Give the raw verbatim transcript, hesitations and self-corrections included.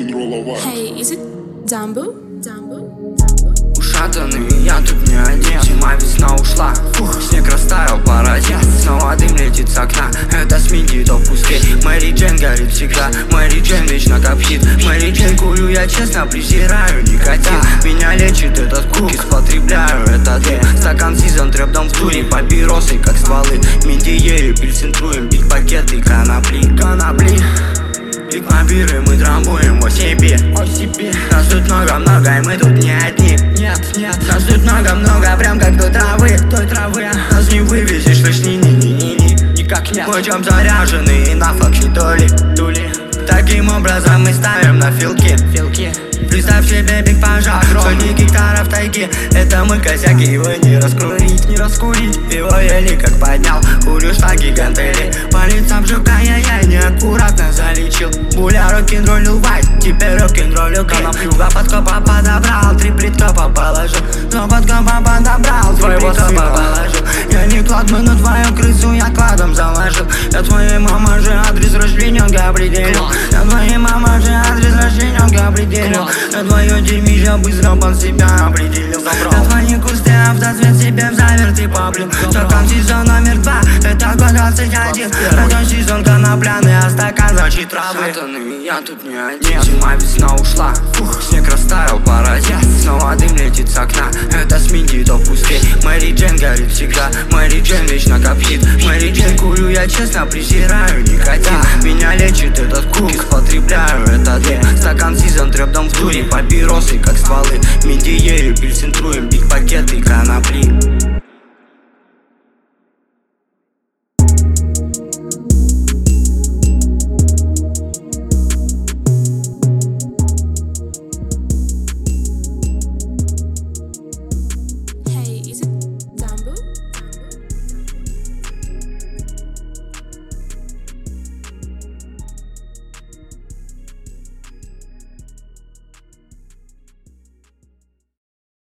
Hey, is it Dumbo? Dumbo? Ушатанный, я тут не один. Зима, весна ушла, фух, снег растаял, пора одеть. Снова дым летит с окна, это сменит опуски. Мэри Джейн горит всегда, Мэри Джейн вечно как хит. Мэри Джейн курю, я честно презираю никотин. Меня лечит этот кукис, потребляю это дым. Стакан сезон, трэп дом в туре, папиросы как стволы. Миндиери, пильцентруем, бить пакеты, конопли, конопли. Биг мобиры, мы трамбуем о себе, о себе. Нас тут много-много, и мы тут не одни. Нет, нет, нас тут много-много, прям как той травы, той травы. Нас не вывезешь, лишь ни-ни-ни-ни-ни, никак нет. Пойдем заряженные на факши доли, дули. Таким образом мы ставим на филки, филки. Представь себе биг пожар, сотни гектаров тайги. Это мы косяки, его не раскурить, не раскурить. Его еле как поднял, курю шаги гантели. По лицам жука я-я неаккуратно залечил. Буля рок-н-роллил вайт, теперь рок-н-роллил коноплю. Два подкопа подобрал, три притопа положил. Два подкопа подобрал, три притопа положил. Я не кладман, но твою крысу я кладом заложил. Я твоей мамаше адрес рождения определил. Я твоей мамаше адрес рождения определил. Я твое дерьмище быстро под себя определил. Я твои кусты автоцвет себе в заверты поблил. Стакан сезон номер два, это год двадцать один. Это сезон конопляный, а стакан значит травы. Ушатанный, я тут не один. Зима, весна ушла, фух, снег растаял, пора одеть. Снова дым летит с окна, это сменит опуски. Мэри Джейн горит всегда, Мэри Джейн вечно как хит. Мэри Джейн курю, я честно презираю никотин. Меня лечит этот кукис, потребляю это дым. Стакан сезон, трэп дом в туре, папиросы как стволы. Миндиери, пильцентруем, биг пакеты, конопли.